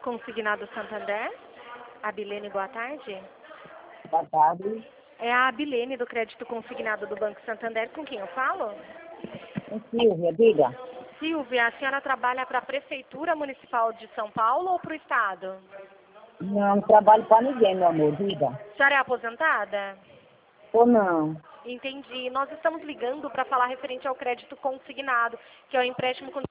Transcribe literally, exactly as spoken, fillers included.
Consignado Santander. Abilene, boa tarde. Boa tarde. É a Abilene do Crédito Consignado do Banco Santander. Com quem eu falo? É Silvia, diga. Silvia, a senhora trabalha para a Prefeitura Municipal de São Paulo ou para o Estado? Não trabalho para ninguém, meu amor, diga. A senhora é aposentada? Ou não? Entendi. Nós estamos ligando para falar referente ao crédito consignado, que é o empréstimo com